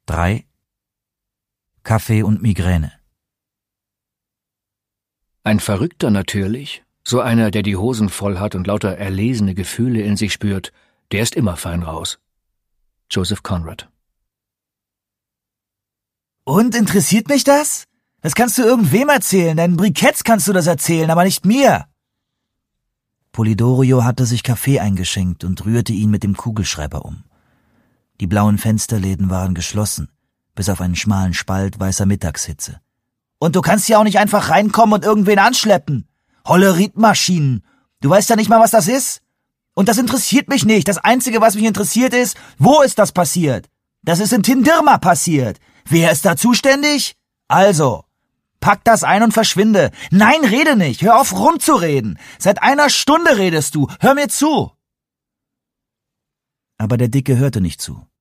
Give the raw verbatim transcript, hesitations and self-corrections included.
drei. Kaffee und Migräne. Ein Verrückter natürlich, so einer, der die Hosen voll hat und lauter erlesene Gefühle in sich spürt, der ist immer fein raus. Joseph Conrad. Und, interessiert mich das? Das kannst du irgendwem erzählen, deinen Briketts kannst du das erzählen, aber nicht mir. Polidorio hatte sich Kaffee eingeschenkt und rührte ihn mit dem Kugelschreiber um. Die blauen Fensterläden waren geschlossen, bis auf einen schmalen Spalt weißer Mittagshitze. Und du kannst ja auch nicht einfach reinkommen und irgendwen anschleppen. Holleritmaschinen. Du weißt ja nicht mal, was das ist. Und das interessiert mich nicht. Das Einzige, was mich interessiert ist, wo ist das passiert? Das ist in Tindirma passiert. Wer ist da zuständig? Also, pack das ein und verschwinde. Nein, rede nicht. Hör auf rumzureden. Seit einer Stunde redest du. Hör mir zu. Aber der Dicke hörte nicht zu.